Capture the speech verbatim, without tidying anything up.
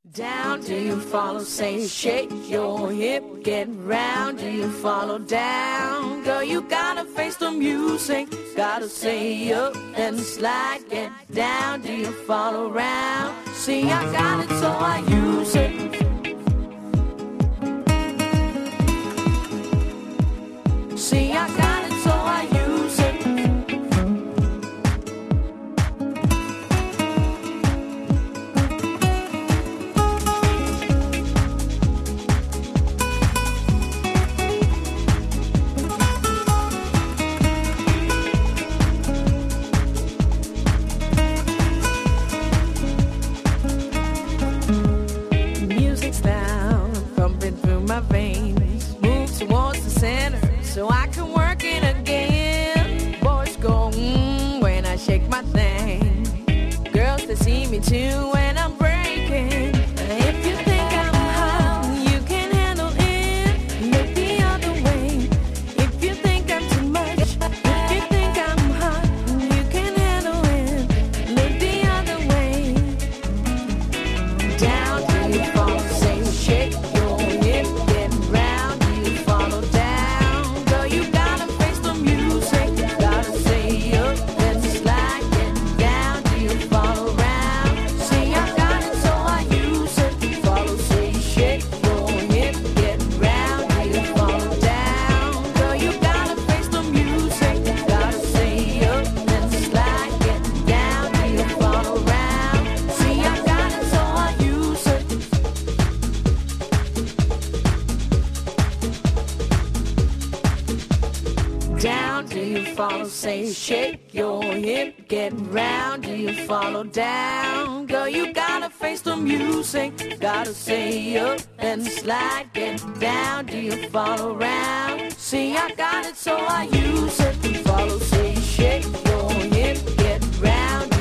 Down, do you follow? Say, shake your hip, get round. Do you follow? Down, girl, you gotta face the music. Gotta say up and slide, get down. Do you follow round? See, I got it, so I use it. See, I got it, so I use it. Music's down, pumping through my veins. Move towards the center so I can work it again. Boys go mmm when I shake my thing. Girls, they see me too when I'm breaking. If you think I'm hot, you can handle it. Look the other way. If you think I'm too much, if you think I'm hot, you can handle it. Look the other way. Down, do you follow? Say, shake your hip, get round. Do you follow? Down, girl, you gotta face the music. Gotta say up and slide, get down. Do you follow round? See, I got it, so I use it. Follow, say, shake your hip, get round. Do you follow? Down, girl, you gotta face the music. Gotta say up and slide, get down. Do you follow round? See, I got it, so I use it. Down, do you follow? Say, shake your hip, get round. Do you follow? Down, girl, you gotta face the music. Gotta say up and slide, get down. Do you follow round? See, I got it, so I use it. Follow, say, shake your hip, get round.